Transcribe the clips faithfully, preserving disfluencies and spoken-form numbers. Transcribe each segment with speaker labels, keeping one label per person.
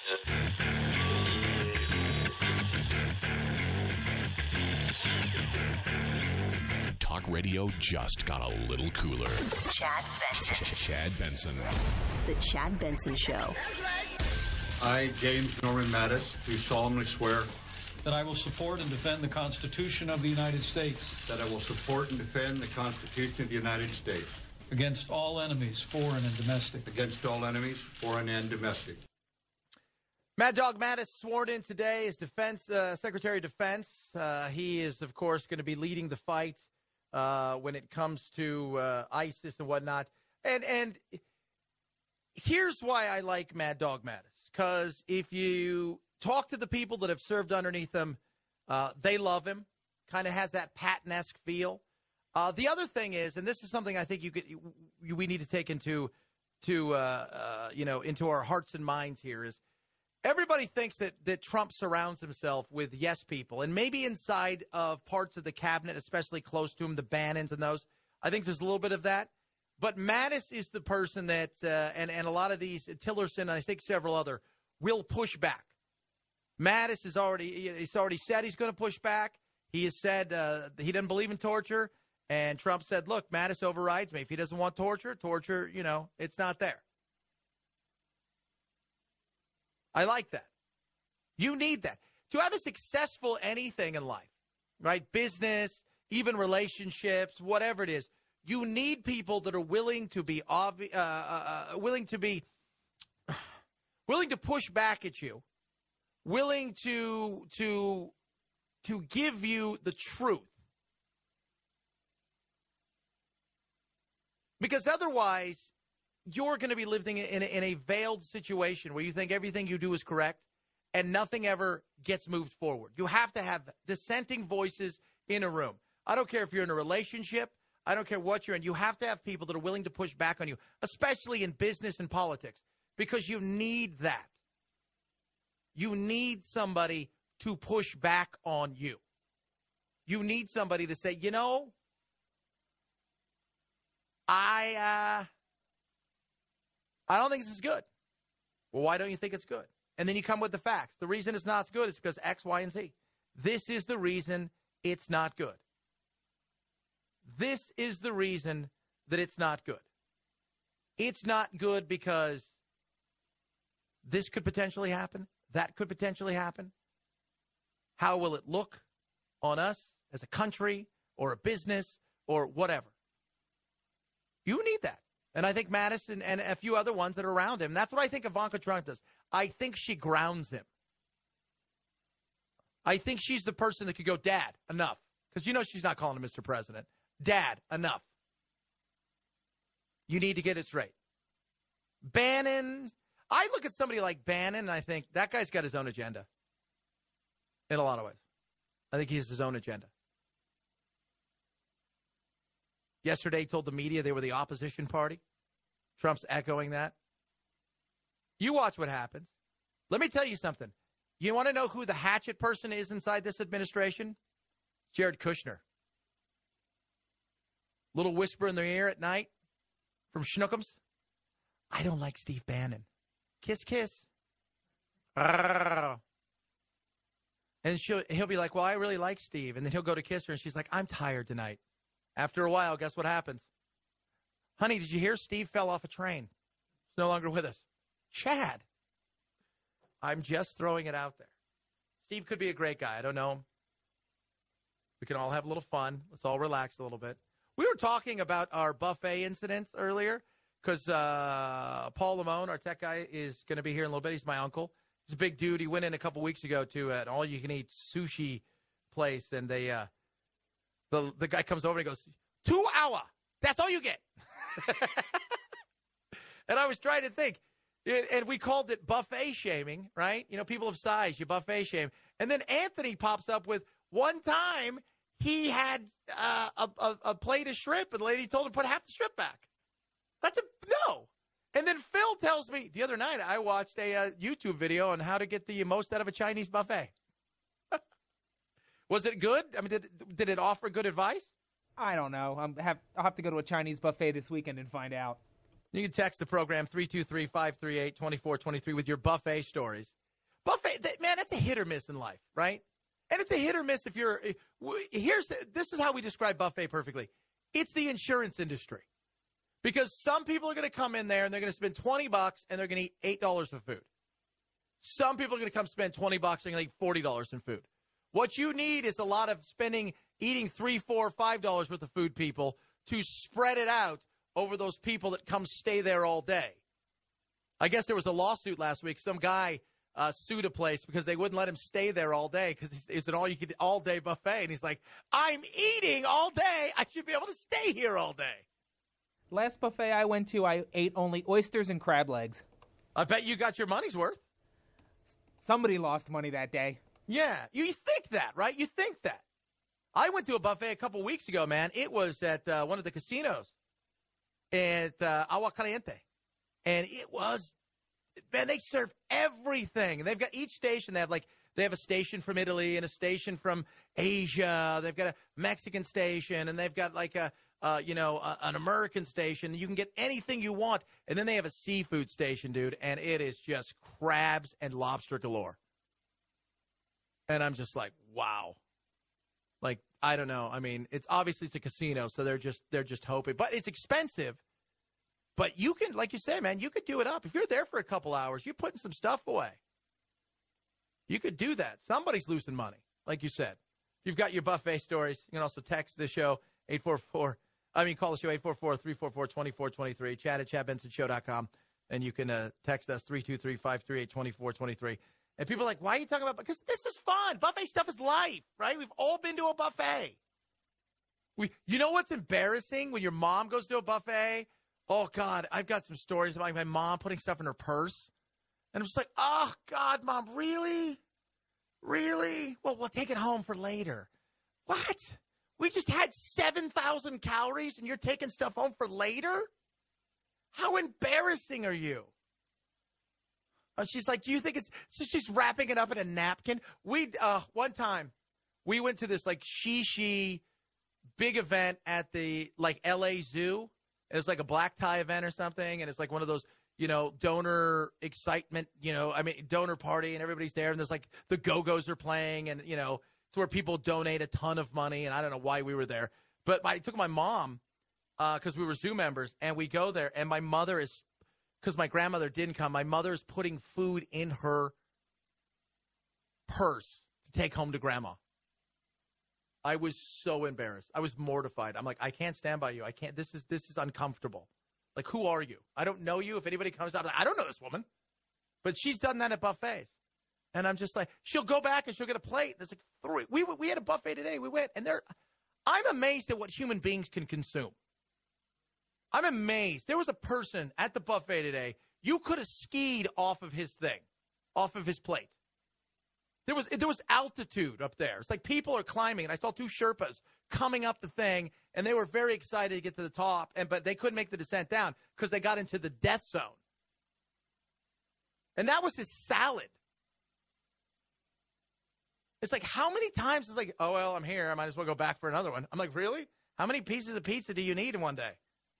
Speaker 1: Talk radio just got a little cooler.
Speaker 2: Chad Benson.
Speaker 1: Chad Benson.
Speaker 2: The Chad Benson Show.
Speaker 3: I, James Norman Mattis, do solemnly swear
Speaker 4: that I will support and defend the Constitution of the United States
Speaker 3: that I will support and defend the Constitution of the United States
Speaker 4: against all enemies, foreign and domestic.
Speaker 3: against all enemies, foreign and domestic.
Speaker 5: Mad Dog Mattis sworn in today as Defense uh, Secretary of Defense. Uh, he is, of course, going to be leading the fight uh, when it comes to uh, ISIS and whatnot. And and here's why I like Mad Dog Mattis, because if you talk to the people that have served underneath him, uh, they love him. Kind of has that Patton-esque feel. Uh, the other thing is, and this is something I think you could you, we need to take into to uh, uh, you know into our hearts and minds here is. Everybody thinks that, that Trump surrounds himself with yes people, and maybe inside of parts of the cabinet, especially close to him, the Bannons and those, I think there's a little bit of that. But Mattis is the person that, uh, and, and a lot of these, Tillerson, I think several other, will push back. Mattis is already, he's already said he's going to push back. He has said uh, he doesn't believe in torture, and Trump said, look, Mattis overrides me. If he doesn't want torture, torture, you know, it's not there. I like that. You need that. To have a successful anything in life, right? Business, even relationships, whatever it is, you need people that are willing to be obvi- uh, uh, uh, willing to be willing to push back at you, willing to to to give you the truth. Because otherwise, you're going to be living in a, in a veiled situation where you think everything you do is correct and nothing ever gets moved forward. You have to have dissenting voices in a room. I don't care if you're in a relationship. I don't care what you're in. You have to have people that are willing to push back on you, especially in business and politics, because you need that. You need somebody to push back on you. You need somebody to say, you know, I... uh I don't think this is good. Well, why don't you think it's good? And then you come with the facts. The reason it's not good is because X, Y, and Z. This is the reason it's not good. This is the reason that it's not good. It's not good because this could potentially happen. That could potentially happen. How will it look on us as a country or a business or whatever? You need that. And I think Mattis and, and a few other ones that are around him. That's what I think Ivanka Trump does. I think she grounds him. I think she's the person that could go, Dad, enough. Because you know she's not calling him Mister President. Dad, enough. You need to get it straight. Bannon. I look at somebody like Bannon and I think that guy's got his own agenda. In a lot of ways. I think he has his own agenda. Yesterday, he told the media they were the opposition party. Trump's echoing that. You watch what happens. Let me tell you something. You want to know who the hatchet person is inside this administration? Jared Kushner. Little whisper in their ear at night from Schnookums. I don't like Steve Bannon. Kiss, kiss. And she'll, he'll be like, well, I really like Steve. And then he'll go to kiss her, and she's like, I'm tired tonight. After a while, guess what happens? Honey, did you hear Steve fell off a train? He's no longer with us. Chad. I'm just throwing it out there. Steve could be a great guy. I don't know him. We can all have a little fun. Let's all relax a little bit. We were talking about our buffet incidents earlier because uh, Paul Lamone, our tech guy, is going to be here in a little bit. He's my uncle. He's a big dude. He went in a couple weeks ago to an all-you-can-eat sushi place, and they uh, the the guy comes over and he goes, two hour. That's all you get. And I was trying to think. And we called it buffet shaming, right? You know, people of size, you buffet shame. And then Anthony pops up with, one time he had uh, a, a, a plate of shrimp, and the lady told him to put half the shrimp back. That's a no. And then Phil tells me, the other night I watched a uh, YouTube video on how to get the most out of a Chinese buffet. Was it good? I mean, did, did it offer good advice?
Speaker 6: I don't know. I'm have, I'll have to go to a Chinese buffet this weekend and find out.
Speaker 5: You can text the program three two three, five three eight, two four two three with your buffet stories. Buffet, that, man, that's a hit or miss in life, right? And it's a hit or miss if you're – here's this is how we describe buffet perfectly. It's the insurance industry. Because some people are going to come in there and they're going to spend twenty bucks and they're going to eat eight dollars of food. Some people are going to come spend twenty bucks and they're going to eat forty dollars in food. What you need is a lot of spending, eating three, four, five dollars worth of food, people, to spread it out over those people that come stay there all day. I guess there was a lawsuit last week. Some guy uh, sued a place because they wouldn't let him stay there all day because it's an all-you-can all-day buffet. And he's like, I'm eating all day. I should be able to stay here all day.
Speaker 6: Last buffet I went to, I ate only oysters and crab legs.
Speaker 5: I bet you got your money's worth.
Speaker 6: Somebody lost money that day.
Speaker 5: Yeah, you, you think that, right? You think that. I went to a buffet a couple weeks ago, man. It was at uh, one of the casinos at uh, Agua Caliente. And it was, man, they serve everything. They've got each station. They have like, they have a station from Italy and a station from Asia. They've got a Mexican station, and they've got like a, uh, you know, a, an American station. You can get anything you want. And then they have a seafood station, dude, and it is just crabs and lobster galore. And I'm just like, wow. Like, I don't know. I mean, it's obviously it's a casino, so they're just they're just hoping. But it's expensive. But you can, like you say, man, you could do it up. If you're there for a couple hours, you're putting some stuff away. You could do that. Somebody's losing money, like you said. If you've got your buffet stories, you can also text the show, eight four four. I mean, call the show, eight four four, three four four, two four two three. Chat at chad benson show dot com. And you can uh, text us, three two three, five three eight, two four two three. And people are like, why are you talking about? Because this is fun. Buffet stuff is life, right? We've all been to a buffet. We, you know what's embarrassing when your mom goes to a buffet? Oh, God, I've got some stories about my mom putting stuff in her purse. And I'm just like, oh, God, Mom, really? Really? Well, we'll take it home for later. What? We just had seven thousand calories and you're taking stuff home for later? How embarrassing are you? And she's like, do you think it's, so she's wrapping it up in a napkin. We, uh, one time we went to this like shishi big event at the like L A Zoo. It's like a black tie event or something. And it's like one of those, you know, donor excitement, you know, I mean, donor party and everybody's there. And there's like the Go-Go's are playing and, you know, it's where people donate a ton of money. And I don't know why we were there, but I took my mom uh, cause we were Zoo members and we go there and my mother is, because my grandmother didn't come, my mother's putting food in her purse to take home to grandma. I was so embarrassed. I was mortified. I'm like, I can't stand by you. I can't. This is this is uncomfortable. Like, who are you? I don't know you. If anybody comes up, I'm like, I don't know this woman. But she's done that at buffets. And I'm just like, she'll go back and she'll get a plate. There's like three. We, we had a buffet today. We went. And they're, I'm amazed at what human beings can consume. I'm amazed. There was a person at the buffet today. You could have skied off of his thing, off of his plate. There was there was altitude up there. It's like people are climbing, and I saw two Sherpas coming up the thing, and they were very excited to get to the top, and but they couldn't make the descent down because they got into the death zone. And that was his salad. It's like, how many times is like, oh, well, I'm here. I might as well go back for another one. I'm like, really? How many pieces of pizza do you need in one day?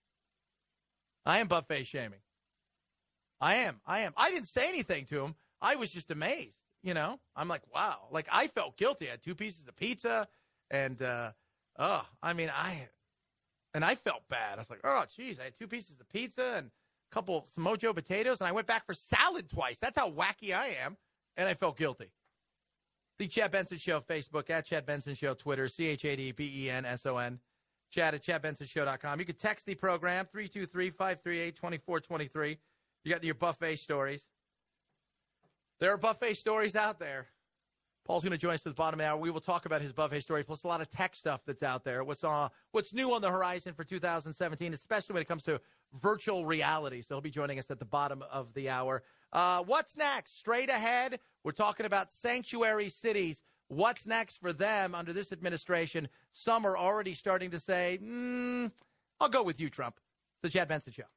Speaker 5: I am buffet shaming. I am. I am. I didn't say anything to him. I was just amazed. You know, I'm like, wow. Like, I felt guilty. I had two pieces of pizza and, uh, oh, I mean, I, and I felt bad. I was like, oh, geez, I had two pieces of pizza and a couple, some Mojo potatoes, and I went back for salad twice. That's how wacky I am. And I felt guilty. The Chad Benson Show, Facebook, at Chad Benson Show, Twitter, C H A D B E N S O N, Chad at chad benson show dot com. You can text the program, three two three, five three eight, two four two three. You got your buffet stories. There are buffet stories out there. Paul's going to join us to the bottom of the hour. We will talk about his buffet story, plus a lot of tech stuff that's out there. What's uh, what's new on the horizon for two thousand seventeen, especially when it comes to virtual reality. So he'll be joining us at the bottom of the hour. Uh, what's next? Straight ahead, we're talking about sanctuary cities. What's next for them under this administration? Some are already starting to say, mm, I'll go with you, Trump. It's the Chad Benson Show.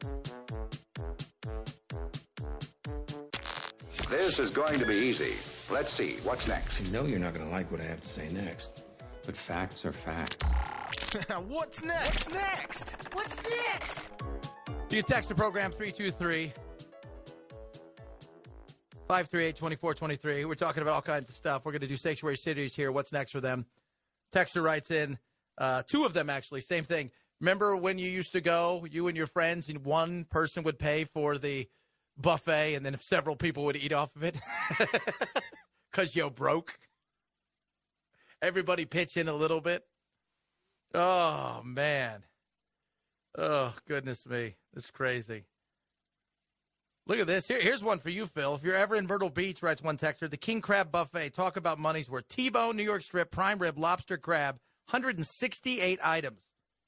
Speaker 7: This is going to be easy. Let's see, what's next?
Speaker 8: I know you're not going to like what I have to say next, but facts are facts.
Speaker 5: What's next?
Speaker 2: What's next? What's next?
Speaker 5: You can text the program three two three, five three eight, two four two three. We're talking about all kinds of stuff. We're going to do sanctuary cities here. What's next for them? Texter writes in, uh, two of them actually, same thing. Remember when you used to go, you and your friends, and one person would pay for the buffet, and then if several people would eat off of it because you're broke? Everybody pitch in a little bit. Oh, man. Oh, goodness me. This is crazy. Look at this. Here, here's one for you, Phil. If you're ever in Myrtle Beach, writes one texter, the King Crab Buffet. Talk about money's worth. T-bone, New York strip, prime rib, lobster, crab, one hundred sixty-eight items.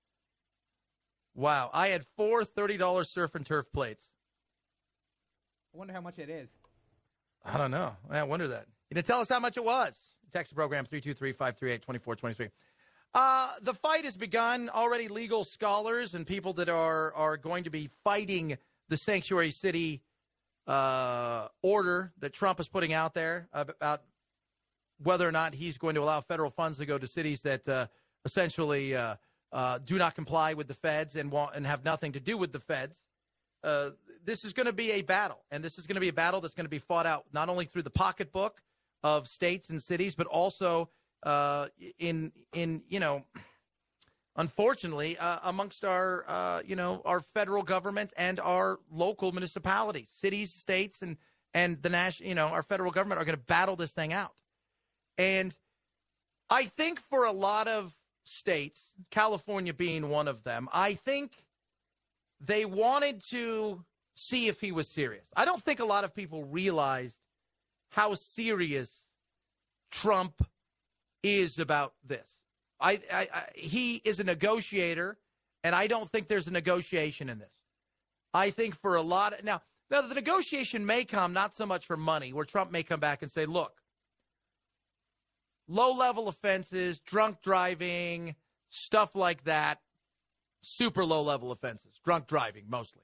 Speaker 5: Wow. I had four thirty dollars surf and turf plates.
Speaker 6: I wonder how much it is.
Speaker 5: I don't know. I wonder that. You can tell us how much it was. Text the program three two three, five three eight, two four two three. Uh, the fight has begun. Already legal scholars and people that are, are going to be fighting the sanctuary city uh, order that Trump is putting out there about whether or not he's going to allow federal funds to go to cities that uh, essentially uh, uh, do not comply with the feds and want and have nothing to do with the feds. Uh, this is going to be a battle, and this is going to be a battle that's going to be fought out not only through the pocketbook of states and cities, but also uh, in in you know, unfortunately, uh, amongst our uh, you know our federal government and our local municipalities, cities, states, and and the national you know our federal government are going to battle this thing out. And I think for a lot of states, California being one of them, I think they wanted to see if he was serious. I don't think a lot of people realized how serious Trump is about this. I, I, I he is a negotiator, and I don't think there's a negotiation in this. I think for a lot of now, now the negotiation may come not so much for money, where Trump may come back and say, look, low-level offenses, drunk driving, stuff like that, super low-level offenses, drunk driving mostly.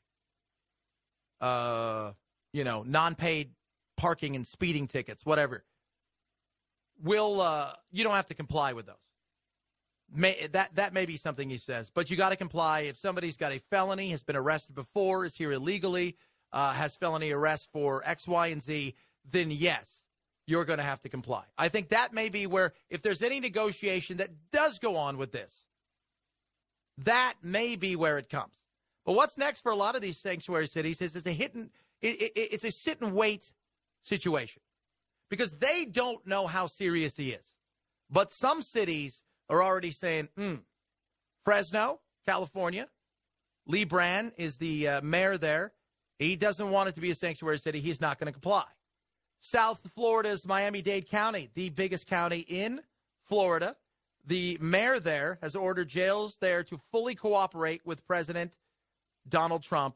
Speaker 5: Uh, you know, non-paid parking and speeding tickets, whatever. Will uh, you don't have to comply with those. May, that that may be something he says, but you got to comply. If somebody's got a felony, has been arrested before, is here illegally, uh, has felony arrest for X, Y, and Z, then yes, you're going to have to comply. I think that may be where, if there's any negotiation that does go on with this, that may be where it comes. But what's next for a lot of these sanctuary cities is it's a hit and it, it, it's a sit and wait situation, because they don't know how serious he is. But some cities are already saying, hmm, Fresno, California, Lee Brand is the uh, mayor there. He doesn't want it to be a sanctuary city. He's not going to comply. South Florida's Miami-Dade County, the biggest county in Florida. The mayor there has ordered jails there to fully cooperate with President Donald Trump.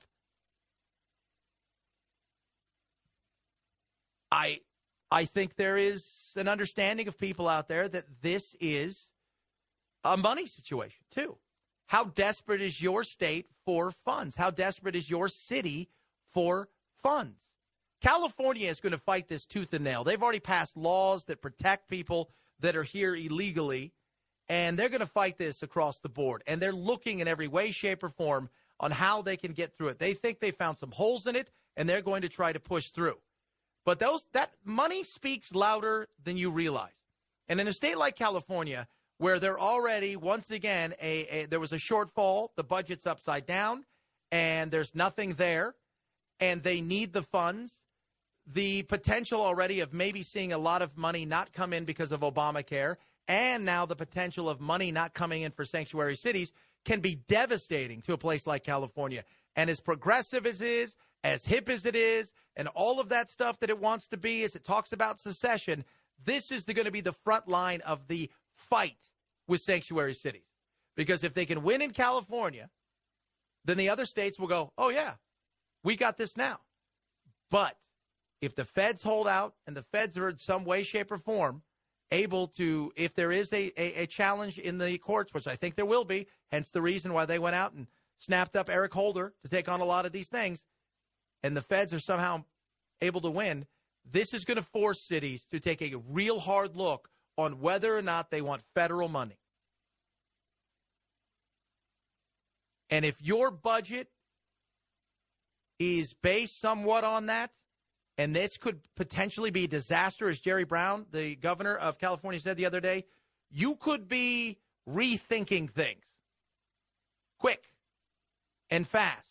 Speaker 5: I I think there is an understanding of people out there that this is a money situation, too. How desperate is your state for funds? How desperate is your city for funds? California is going to fight this tooth and nail. They've already passed laws that protect people that are here illegally, and they're going to fight this across the board. And they're looking in every way, shape, or form on how they can get through it. They think they found some holes in it, and they're going to try to push through. But those that money speaks louder than you realize. And in a state like California, where they're already, once again, a, a there was a shortfall, the budget's upside down, and there's nothing there, and they need the funds, the potential already of maybe seeing a lot of money not come in because of Obamacare, and now the potential of money not coming in for sanctuary cities can be devastating to a place like California. And as progressive as it is, as hip as it is, and all of that stuff that it wants to be as it talks about secession, this is going to be the front line of the fight with sanctuary cities. Because if they can win in California, then the other states will go, oh, yeah, we got this now. But if the feds hold out and the feds are in some way, shape, or form able to, if there is a, a, a challenge in the courts, which I think there will be, hence the reason why they went out and snapped up Eric Holder to take on a lot of these things, and the feds are somehow able to win, This is going to force cities to take a real hard look on whether or not they want federal money. And if your budget is based somewhat on that, and this could potentially be a disaster, as Jerry Brown, the governor of California, said the other day, you could be rethinking things quick and fast.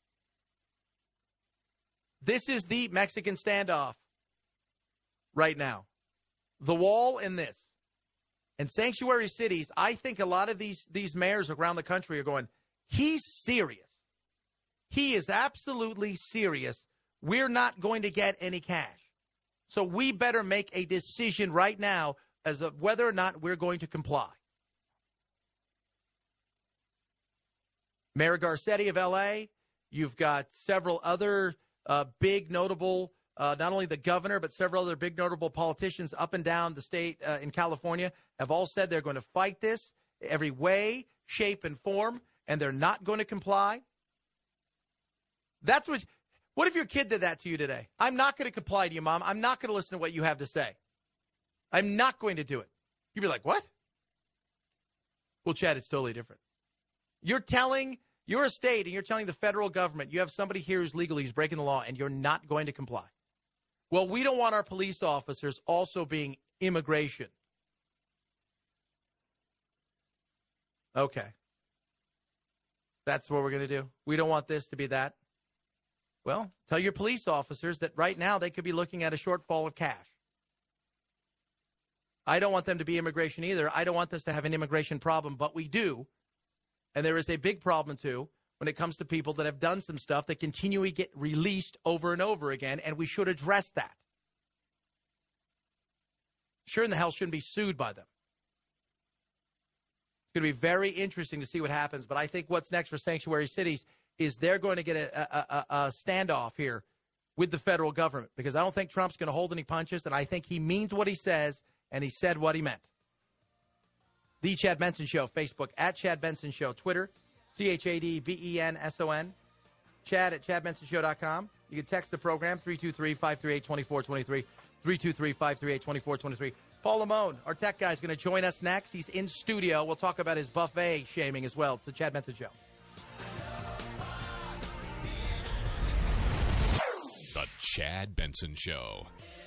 Speaker 5: This is the Mexican standoff right now. The wall and this. And sanctuary cities, I think a lot of these, these mayors around the country are going, he's serious. He is absolutely serious. We're not going to get any cash. So we better make a decision right now as of whether or not we're going to comply. Mayor Garcetti of L A, you've got several other uh, big notable, uh, not only the governor, but several other big notable politicians up and down the state uh, in California have all said they're going to fight this every way, shape, and form, and they're not going to comply. That's what, what if your kid did that to you today? I'm not going to comply to you, Mom. I'm not going to listen to what you have to say. I'm not going to do it. You'd be like, what? Well, Chad, it's totally different. You're telling, you're a state and you're telling the federal government you have somebody here who's legally, he's breaking the law, and you're not going to comply. Well, we don't want our police officers also being immigration. Okay. That's what we're going to do. We don't want this to be that. Well, tell your police officers that right now they could be looking at a shortfall of cash. I don't want them to be immigration either. I don't want us to have an immigration problem, but we do. And there is a big problem, too, when it comes to people that have done some stuff that continually get released over and over again, and we should address that. Sure in the hell shouldn't be sued by them. It's going to be very interesting to see what happens, but I think what's next for sanctuary cities is they're going to get a, a, a, a standoff here with the federal government, because I don't think Trump's going to hold any punches, and I think he means what he says, and he said what he meant. The Chad Benson Show, Facebook, at Chad Benson Show, Twitter, C H A D B E N S O N, Chad at chad benson show dot com. You can text the program, three two three, five three eight, two four two three, three two three, five three eight, two four two three. Paul Lamone, our tech guy, is going to join us next. He's in studio. We'll talk about his buffet shaming as well. It's the Chad Benson Show.
Speaker 1: The Chad Benson Show.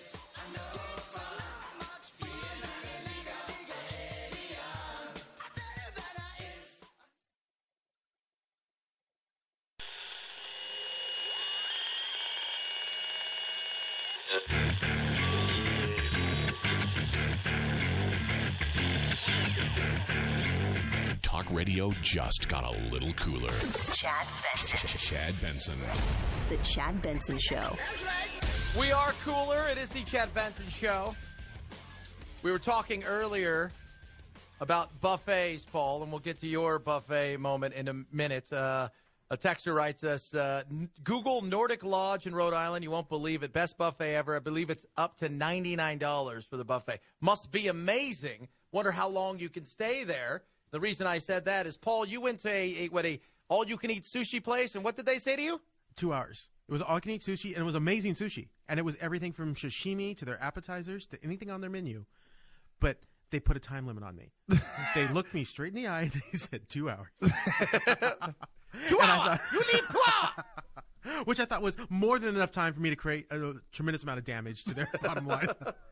Speaker 1: Talk radio just got a little cooler.
Speaker 2: Chad Benson.
Speaker 1: Chad Benson.
Speaker 2: The Chad Benson Show.
Speaker 5: We are cooler. It is the Chad Benson Show. We were talking earlier about buffets, Paul, and we'll get to your buffet moment in a minute. Uh, a texter writes us, uh, Google Nordic Lodge in Rhode Island. You won't believe it. Best buffet ever. I believe it's up to ninety-nine dollars for the buffet. Must be amazing. Wonder how long you can stay there. The reason I said that is, Paul, you went to a, a what a all-you-can-eat sushi place, and what did they say to you?
Speaker 7: Two hours. It was all-you-can-eat sushi, and it was amazing sushi. And it was everything from sashimi to their appetizers to anything on their menu. But they put a time limit on me. They looked me straight in the eye, and they said two hours.
Speaker 5: Two
Speaker 7: and
Speaker 5: hours!
Speaker 7: Thought,
Speaker 5: you leave two hours!
Speaker 7: Which I thought was more than enough time for me to create a tremendous amount of damage to their bottom line.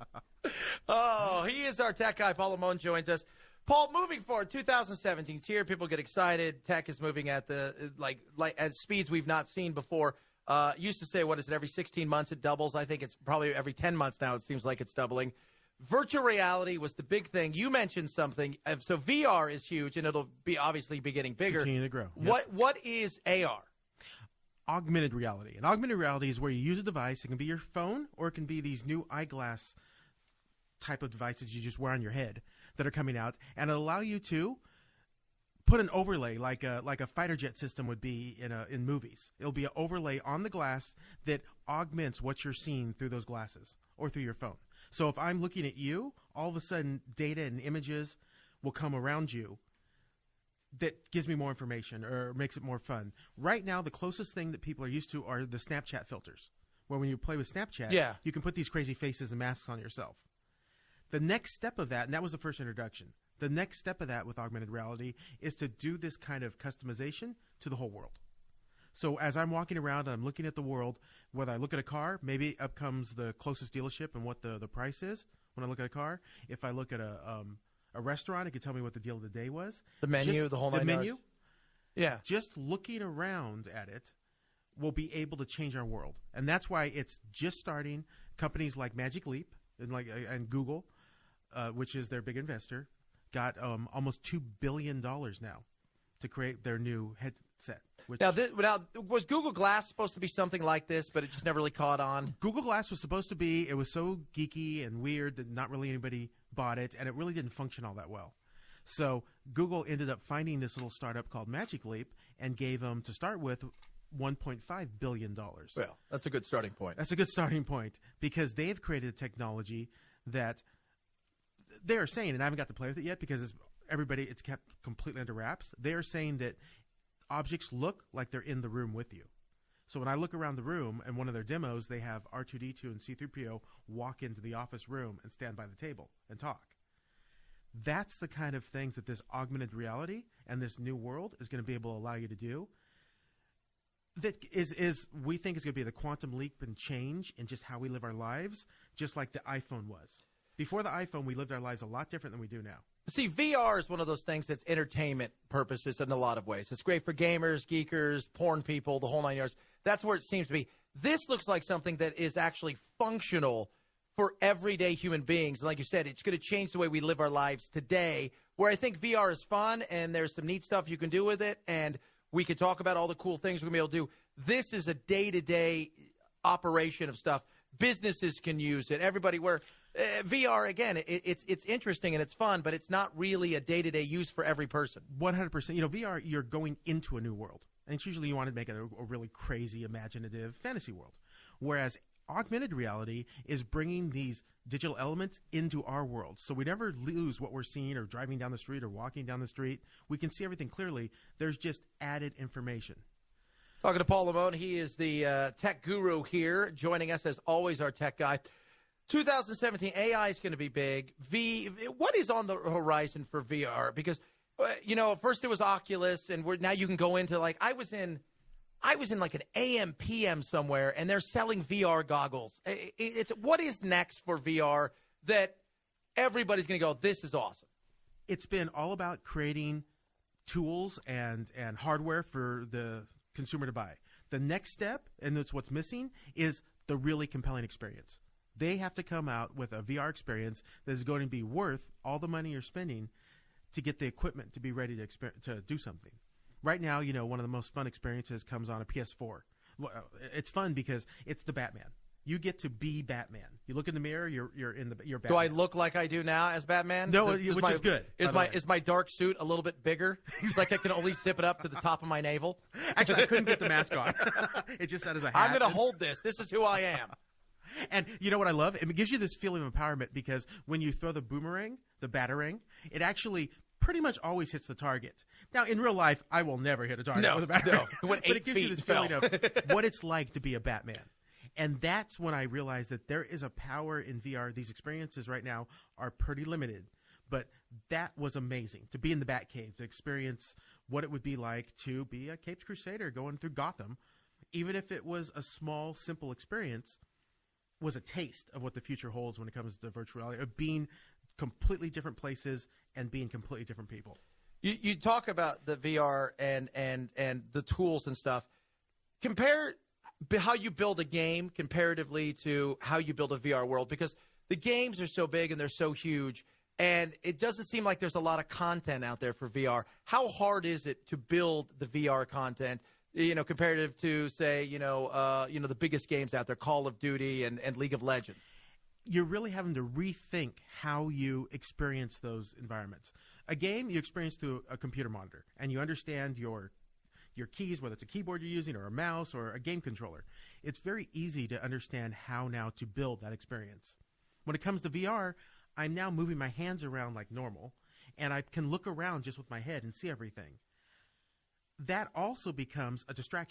Speaker 5: Oh, he is our tech guy. Paul Lamone joins us. Paul, moving forward, two thousand seventeen is here. People get excited. Tech is moving at the like like at speeds we've not seen before. Uh, used to say, what is it, every sixteen months it doubles. I think it's probably every ten months now. It seems like it's doubling. Virtual reality was the big thing. You mentioned something. So V R is huge, and it'll be obviously be getting bigger.
Speaker 7: Continue to grow. Yep.
Speaker 5: What What is A R?
Speaker 7: Augmented reality. And augmented reality is where you use a device. It can be your phone, or it can be these new eyeglass type of devices you just wear on your head that are coming out, and it'll allow you to put an overlay like a like a fighter jet system would be in a, in movies. It'll be an overlay on the glass that augments what you're seeing through those glasses or through your phone. So if I'm looking at you, all of a sudden data and images will come around you that gives me more information or makes it more fun. Right now, the closest thing that people are used to are the Snapchat filters, where when you play with Snapchat,
Speaker 5: Yeah.
Speaker 7: you can put these crazy faces and masks on yourself. The next step of that, and that was the first introduction, the next step of that with augmented reality is to do this kind of customization to the whole world. So as I'm walking around and I'm looking at the world, whether I look at a car, maybe up comes the closest dealership and what the, the price is when I look at a car. If I look at a um, a restaurant, it could tell me what the deal of the day was.
Speaker 5: The menu,
Speaker 7: Just
Speaker 5: the whole
Speaker 7: the
Speaker 5: nine
Speaker 7: menu.
Speaker 5: yards. Yeah.
Speaker 7: Just looking around at it will be able to change our world. And that's why it's just starting. Companies like Magic Leap and like uh, and Google, uh, which is their big investor, got um, almost two billion dollars now to create their new headset. Which
Speaker 5: Now, this, now, was Google Glass supposed to be something like this, but it just never really caught on?
Speaker 7: Google Glass was supposed to be, it was so geeky and weird that not really anybody bought it, and it really didn't function all that well. So Google ended up finding this little startup called Magic Leap and gave them, to start with, one point five billion dollars.
Speaker 5: Well, that's a good starting point.
Speaker 7: That's a good starting point because they've created a technology that they're saying, and I haven't got to play with it yet because it's, everybody, it's kept completely under wraps. They are saying that objects look like they're in the room with you. So when I look around the room and one of their demos, they have R two D two and C three P O walk into the office room and stand by the table and talk. That's the kind of things that this augmented reality and this new world is going to be able to allow you to do. That is, is we think is going to be the quantum leap and change in just how we live our lives, just like the iPhone was. Before the iPhone, we lived our lives a lot different than we do now.
Speaker 5: See, V R is one of those things that's entertainment purposes in a lot of ways. It's great for gamers, geekers, porn people, the whole nine yards. That's where it seems to be. This looks like something that is actually functional for everyday human beings. And like you said, it's going to change the way we live our lives today, where I think V R is fun and there's some neat stuff you can do with it. And we can talk about all the cool things we're going to be able to do. This is a day-to-day operation of stuff. Businesses can use it. Everybody where uh, V R, again, it, it's it's interesting and it's fun, but it's not really a day-to-day use for every person.
Speaker 7: one hundred percent. You know, V R, you're going into a new world. And it's usually you want to make it a, a really crazy, imaginative fantasy world. Whereas augmented reality is bringing these digital elements into our world. So we never lose what we're seeing or driving down the street or walking down the street. We can see everything clearly. There's just added information.
Speaker 5: Talking to Paul Lamone, he is the uh, tech guru here, joining us as always, our tech guy. two thousand seventeen, A I is going to be big. V, what is on the horizon for V R? Because, uh, you know, first it was Oculus, and we're, now you can go into, like, I was in, I was in like an A M P M somewhere, and they're selling V R goggles. It, it's what is next for V R that everybody's going to go, this is awesome?
Speaker 7: It's been all about creating tools and, and hardware for the consumer to buy. The next step, and that's what's missing, is the really compelling experience. They have to come out with a V R experience that is going to be worth all the money you're spending to get the equipment to be ready to exper- to do something. Right now, you know, one of the most fun experiences comes on a P S four. Well, it's fun because it's the Batman. You get to be Batman. You look in the mirror, you're you're in the you're Batman.
Speaker 5: Do I look like I do now as Batman?
Speaker 7: No,
Speaker 5: Is- is
Speaker 7: which
Speaker 5: my,
Speaker 7: is good,
Speaker 5: Is
Speaker 7: by
Speaker 5: my
Speaker 7: the way.
Speaker 5: is my dark suit a little bit bigger? It's like I can only zip it up to the top of my navel.
Speaker 7: Actually, I couldn't get the mask on. It just said as a hat.
Speaker 5: I'm going to hold this. This is who I am.
Speaker 7: And you know what I love? It gives you this feeling of empowerment because when you throw the boomerang, the batarang, it actually pretty much always hits the target. Now, in real life, I will never hit a target
Speaker 5: No,
Speaker 7: with a batarang.
Speaker 5: no. It went
Speaker 7: But
Speaker 5: eight
Speaker 7: it gives you
Speaker 5: feet
Speaker 7: this
Speaker 5: and
Speaker 7: feeling of what it's like to be a Batman. And that's when I realized that there is a power in V R. These experiences right now are pretty limited. But that was amazing, to be in the Batcave, to experience what it would be like to be a Capes Crusader going through Gotham. Even if it was a small, simple experience, was a taste of what the future holds when it comes to virtual reality, of being completely different places and being completely different people.
Speaker 5: You, you talk about the V R and, and, and the tools and stuff. Compare b- how you build a game comparatively to how you build a V R world, because the games are so big and they're so huge, and it doesn't seem like there's a lot of content out there for V R. How hard is it to build the V R content, you know, comparative to, say, you know, uh, you know, the biggest games out there, Call of Duty and, and League of Legends?
Speaker 7: You're really having to rethink how you experience those environments. A game you experience through a computer monitor, and you understand your your keys, whether it's a keyboard you're using or a mouse or a game controller. It's very easy to understand how now to build that experience. When it comes to V R, I'm now moving my hands around like normal, and I can look around just with my head and see everything. That also becomes a distraction.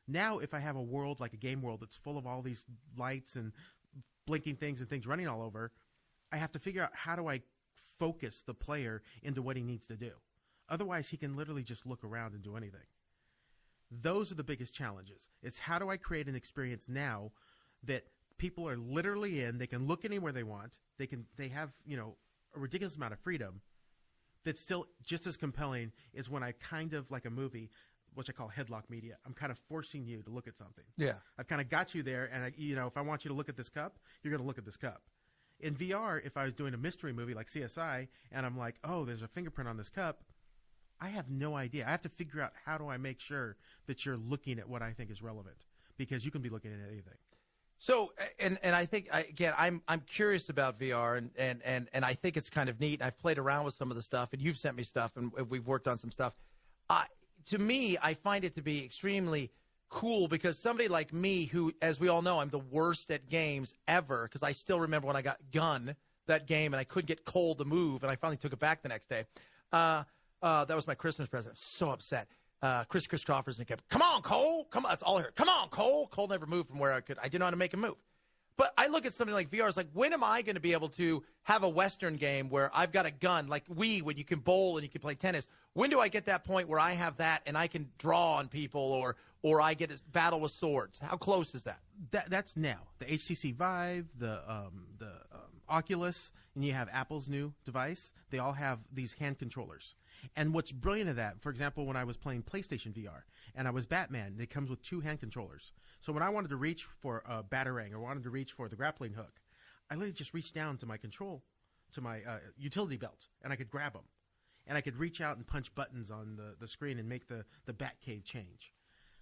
Speaker 7: Now, if I have a world like a game world that's full of all these lights and blinking things and things running all over, I have to figure out how do I focus the player into what he needs to do. Otherwise, he can literally just look around and do anything. Those are the biggest challenges. It's how do I create an experience now that people are literally in, they can look anywhere they want, they can they have, you know, a ridiculous amount of freedom that's still just as compelling as when I kind of like a movie, which I call headlock media. I'm kind of forcing you to look at something.
Speaker 5: Yeah.
Speaker 7: I've kind of got you there, and I, you know, if I want you to look at this cup, you're going to look at this cup. In V R, if I was doing a mystery movie like C S I, and I'm like, oh, there's a fingerprint on this cup, I have no idea. I have to figure out how do I make sure that you're looking at what I think is relevant, because you can be looking at anything.
Speaker 5: So, and and I think, I, again, I'm I'm curious about V R, and, and, and, and I think it's kind of neat. I've played around with some of the stuff, and you've sent me stuff, and we've worked on some stuff. Uh, to me, I find it to be extremely cool because somebody like me, who, as we all know, I'm the worst at games ever, because I still remember when I got Gun, that game, and I couldn't get Cole to move, and I finally took it back the next day. Uh, uh, that was my Christmas present. I was so upset. Uh, Chris Chris Crawford kept, come on, Cole. Come on. That's all I heard. Come on, Cole. Cole never moved from where I could. I didn't know how to make him move. But I look at something like V R. It's like, when am I going to be able to have a Western game where I've got a gun, like Wii, when you can bowl and you can play tennis? When do I get that point where I have that and I can draw on people, or or I get a battle with swords? How close is that?
Speaker 7: That that's now. The H T C Vive, the um, the um, Oculus, and you have Apple's new device. They all have these hand controllers. And what's brilliant of that, for example, when I was playing PlayStation V R and I was Batman, it comes with two hand controllers. So when I wanted to reach for a Batarang or wanted to reach for the grappling hook, I literally just reached down to my control, to my uh, utility belt, and I could grab them. And I could reach out and punch buttons on the, the screen and make the, the Batcave change.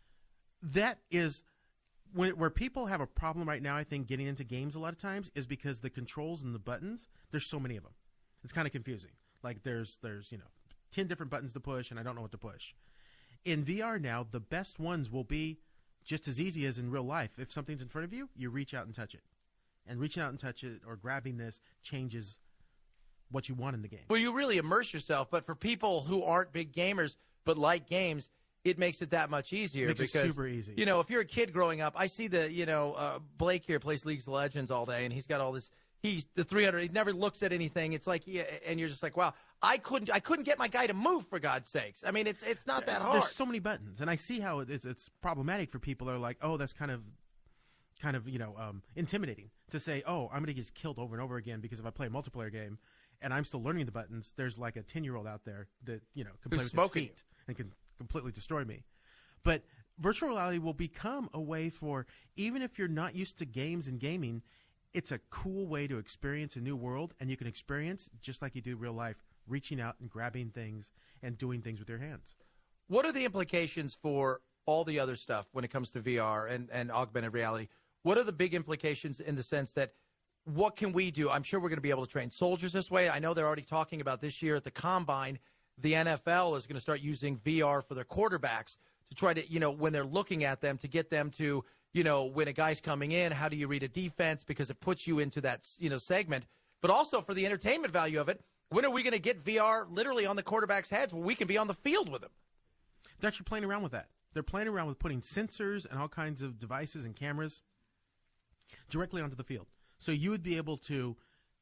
Speaker 7: That is, when, where people have a problem right now, I think, getting into games a lot of times, is because the controls and the buttons, there's so many of them. It's kind of confusing. Like there's there's, you know, ten different buttons to push, and I don't know what to push. In V R now, the best ones will be just as easy as in real life. If something's in front of you, you reach out and touch it. And reaching out and touch it or grabbing this changes what you want in the game.
Speaker 5: Well, you really immerse yourself, but for people who aren't big gamers but like games, it makes it that much easier.
Speaker 7: Makes
Speaker 5: because,
Speaker 7: it super easy.
Speaker 5: You know, if you're a kid growing up, I see the, you know, uh, Blake here plays League of Legends all day, and he's got all this. He's the three hundred. He never looks at anything. It's like, yeah, and you're just like, wow, I couldn't, I couldn't get my guy to move, for God's sakes. I mean, it's it's not that hard.
Speaker 7: There's so many buttons, and I see how it's it's problematic for people that are like, oh, that's kind of, kind of, you know, um, intimidating to say, oh, I'm going to get killed over and over again because if I play a multiplayer game and I'm still learning the buttons, there's like a ten year old out there that, you know, can play with his feet and can completely destroy me. But virtual reality will become a way for, even if you're not used to games and gaming, it's a cool way to experience a new world, and you can experience, just like you do real life, reaching out and grabbing things and doing things with your hands.
Speaker 5: What are the implications for all the other stuff when it comes to V R and, and augmented reality? What are the big implications in the sense that what can we do? I'm sure we're going to be able to train soldiers this way. I know they're already talking about this year at the Combine, the N F L is going to start using V R for their quarterbacks to try to, you know, when they're looking at them, to get them to, you know, when a guy's coming in, how do you read a defense? Because it puts you into that, you know, segment. But also for the entertainment value of it, when are we going to get V R literally on the quarterback's heads where we can be on the field with them?
Speaker 7: They're actually playing around with that. They're playing around with putting sensors and all kinds of devices and cameras directly onto the field. So you would be able to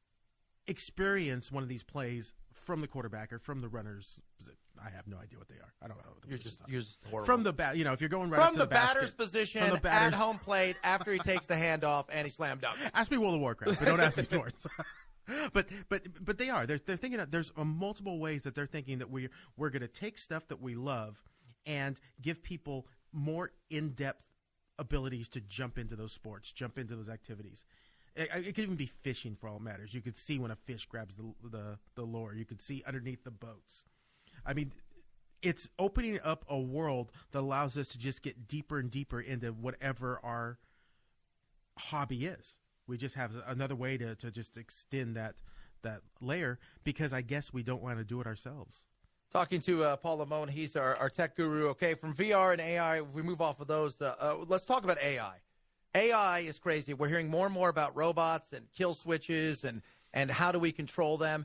Speaker 7: experience one of these plays from the quarterback or from the runners. I have no idea what they are. I don't know. What the
Speaker 5: you're just,
Speaker 7: are.
Speaker 5: you're just horrible.
Speaker 7: From the bat, you know, if you're going right
Speaker 5: from
Speaker 7: up to
Speaker 5: the,
Speaker 7: the
Speaker 5: batter's
Speaker 7: basket,
Speaker 5: position
Speaker 7: from the batter's,
Speaker 5: at home plate after he takes the handoff and he slam dunks.
Speaker 7: Ask me World of Warcraft, but don't ask me sports. but but but they are. They're they're thinking that there's a multiple ways that they're thinking that we we're going to take stuff that we love and give people more in-depth abilities to jump into those sports, jump into those activities. It, it could even be fishing for all it matters. You could see when a fish grabs the the the lure. You could see underneath the boats. I mean, it's opening up a world that allows us to just get deeper and deeper into whatever our hobby is. We just have another way to, to just extend that that layer because I guess we don't want to do it ourselves.
Speaker 5: Talking to uh, Paul Lamone, he's our, our tech guru. Okay, from V R and A I, if we move off of those, uh, uh, let's talk about A I. A I is crazy. We're hearing more and more about robots and kill switches and, and how do we control them.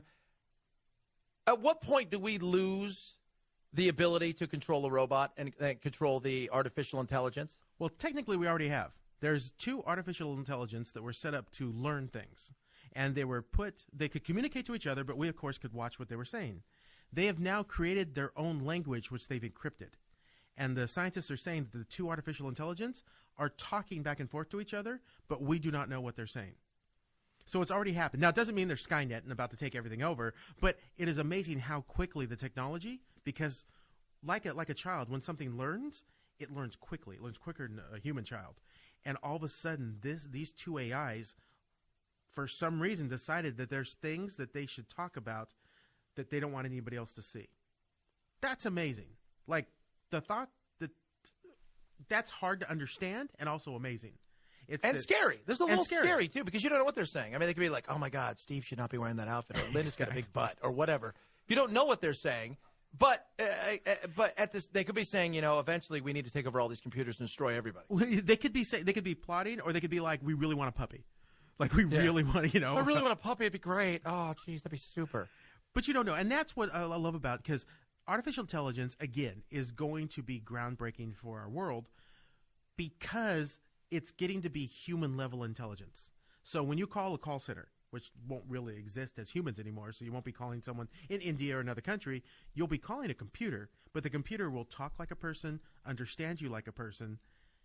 Speaker 5: At what point do we lose the ability to control a robot and, and control the artificial intelligence?
Speaker 7: Well, technically, we already have. There's two artificial intelligence that were set up to learn things. And they were put, they could communicate to each other, but we, of course, could watch what they were saying. They have now created their own language, which they've encrypted. And the scientists are saying that the two artificial intelligence are talking back and forth to each other, but we do not know what they're saying. So it's already happened. Now, it doesn't mean they're Skynet and about to take everything over, but it is amazing how quickly the technology, because like a, like a child, when something learns, it learns quickly. It learns quicker than a human child. And all of a sudden, this these two A Is, for some reason, decided that there's things that they should talk about that they don't want anybody else to see. That's amazing. Like, the thought that that's hard to understand and also amazing. It's
Speaker 5: and
Speaker 7: that,
Speaker 5: scary. There's a little
Speaker 7: scary.
Speaker 5: scary, too, because you don't know what they're saying. I mean, they could be like, oh, my God, Steve should not be wearing that outfit, or Linda's got a big butt, or whatever. You don't know what they're saying, but uh, uh, but at this, they could be saying, you know, eventually we need to take over all these computers and destroy everybody.
Speaker 7: Well, they could be say, they could be plotting, or they could be like, we really want a puppy. Like, we
Speaker 5: Yeah.
Speaker 7: really want, you know.
Speaker 5: I really want a puppy. It'd be great. Oh, geez, that'd be super.
Speaker 7: But you don't know. And that's what I love about, because artificial intelligence, again, is going to be groundbreaking for our world because it's getting to be human-level intelligence. So when you call a call center, which won't really exist as humans anymore, so you won't be calling someone in India or another country, you'll be calling a computer, but the computer will talk like a person, understand you like a person,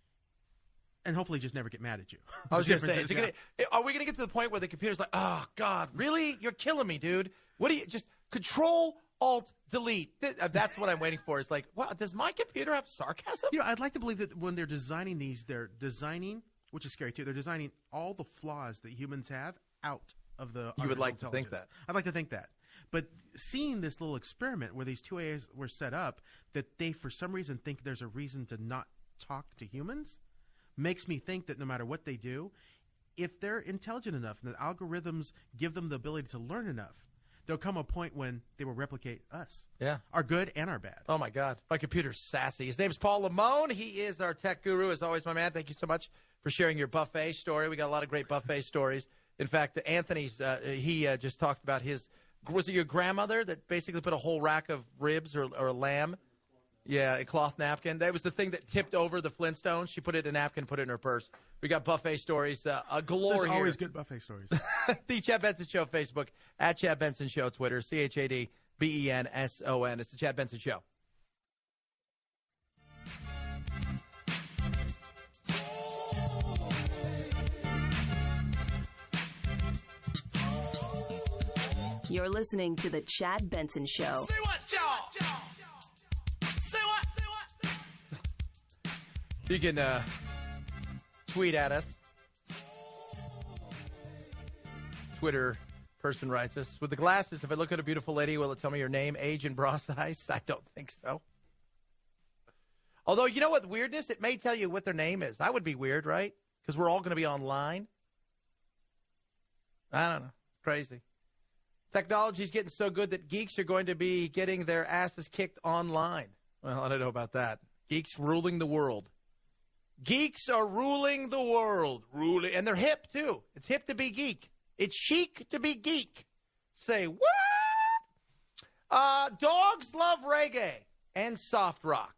Speaker 7: and hopefully just never get mad at you.
Speaker 5: I was
Speaker 7: The
Speaker 5: going to say,
Speaker 7: difference
Speaker 5: is
Speaker 7: is,
Speaker 5: it gonna, are we going to get to the point where the computer's like, oh, God, really? You're killing me, dude. What do you, just control, alt, delete. Th- uh, That's what I'm waiting for. It's like, wow, does my computer have sarcasm?
Speaker 7: You know, I'd like to believe that when they're designing these, they're designing, which is scary too, they're designing all the flaws that humans have out of the
Speaker 5: You would like to
Speaker 7: artificial
Speaker 5: think
Speaker 7: intelligence.
Speaker 5: that.
Speaker 7: I'd like to think that. But seeing this little experiment where these two A Is were set up, that they for some reason think there's a reason to not talk to humans, makes me think that no matter what they do, if they're intelligent enough and the algorithms give them the ability to learn enough, there'll come a point when they will replicate us.
Speaker 5: Yeah.
Speaker 7: Our good and our bad.
Speaker 5: Oh, my God. My computer's sassy. His name's Paul Lamone. He is our tech guru. As always, my man, thank you so much for sharing your buffet story. We got a lot of great buffet stories. In fact, Anthony's, uh, he uh, just talked about his, was it your grandmother that basically put a whole rack of ribs or, or lamb? Yeah, a cloth napkin. That was the thing that tipped over the Flintstones. She put it in a napkin, put it in her purse. We got buffet stories. Uh, a galore
Speaker 7: There's
Speaker 5: here.
Speaker 7: always good buffet stories.
Speaker 5: The Chad Benson Show, Facebook, at Chad Benson Show, Twitter, C H A D B E N S O N. It's the Chad Benson Show.
Speaker 2: You're listening to The Chad Benson Show.
Speaker 9: Say what, y'all? Say what? Say what?
Speaker 5: You can uh, tweet at us. Twitter person writes us, with the glasses, if I look at a beautiful lady, will it tell me your name, age, and bra size? I don't think so. Although, you know what weirdness? It may tell you what their name is. That would be weird, right? Because we're all going to be online. I don't know. Crazy. Technology's getting so good that geeks are going to be getting their asses kicked online. Well, I don't know about that. Geeks ruling the world. Geeks are ruling the world. Ruling, and they're hip, too. It's hip to be geek. It's chic to be geek. Say, what? Uh, dogs love reggae and soft rock.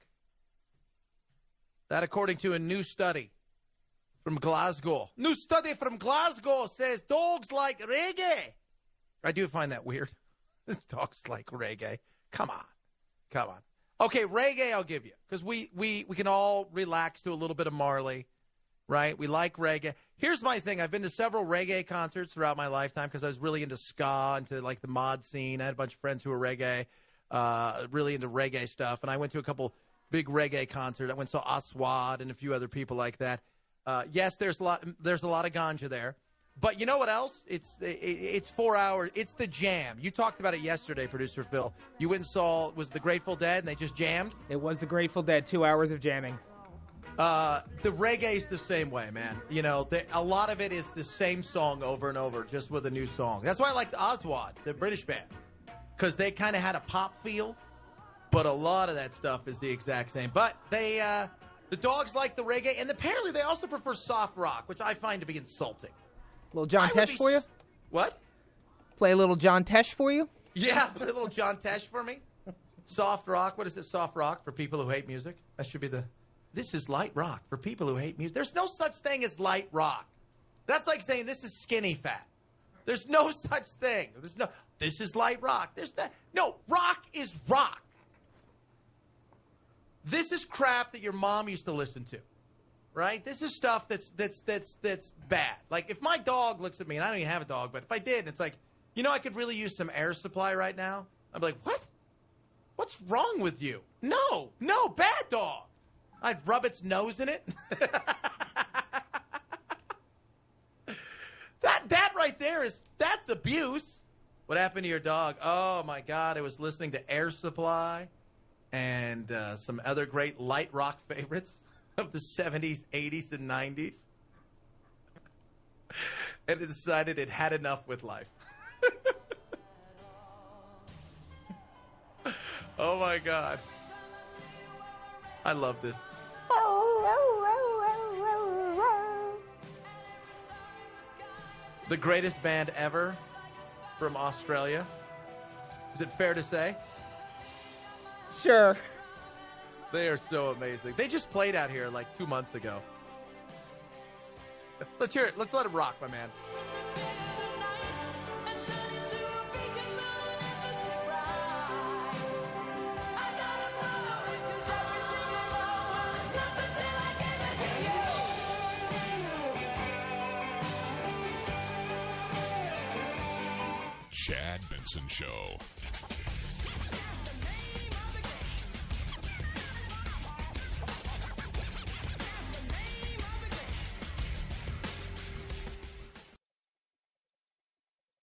Speaker 5: That according to a new study from Glasgow. New study from Glasgow says dogs like reggae. I do find that weird. Dogs like reggae. Come on. Come on. Okay, reggae I'll give you. Because we, we, we can all relax to a little bit of Marley, right? We like reggae. Here's my thing. I've been to several reggae concerts throughout my lifetime because I was really into ska, into like the mod scene. I had a bunch of friends who were reggae, uh, really into reggae stuff. And I went to a couple big reggae concerts. I went to Aswad and a few other people like that. Uh, yes, there's a lot, there's a lot of ganja there. But you know what else? It's it's four hours. It's the jam. You talked about it yesterday, Producer Phil. You went and saw, was the Grateful Dead, and they just jammed?
Speaker 6: It was the Grateful Dead, two hours of jamming.
Speaker 5: Uh, the reggae's the same way, man. You know, they, a lot of it is the same song over and over, just with a new song. That's why I like the Aswad, the British band, because they kind of had a pop feel, but a lot of that stuff is the exact same. But they, uh, the dogs like the reggae, and apparently they also prefer soft rock, which I find to be insulting.
Speaker 6: Little John
Speaker 5: I would
Speaker 6: Tesh
Speaker 5: be
Speaker 6: for you?
Speaker 5: s- What?
Speaker 6: Play a little John Tesh for you?
Speaker 5: Yeah, play a little John Tesh for me. Soft rock. What is it, soft rock, for people who hate music? That should be the this is light rock for people who hate music. There's no such thing as light rock. That's like saying this is skinny fat. There's no such thing. There's no, this is light rock. There's no, no, rock is rock. This is crap that your mom used to listen to, right? This is stuff that's, that's, that's, that's bad. Like if my dog looks at me, and I don't even have a dog, but if I did, it's like, you know, I could really use some air supply right now. I'm like, what? What's wrong with you? No, no, bad dog. I'd rub its nose in it. that that right there is, that's abuse. What happened to your dog? Oh, my God. I was listening to Air Supply and uh, some other great light rock favorites of the seventies, eighties, and nineties. And it decided it had enough with life. Oh, my God. I love this. The greatest band ever from Australia. Is it fair to say?
Speaker 6: Sure.
Speaker 5: They are so amazing. They just played out here like two months ago. Let's hear it. Let's let it rock, my man.
Speaker 1: Chad Benson Show.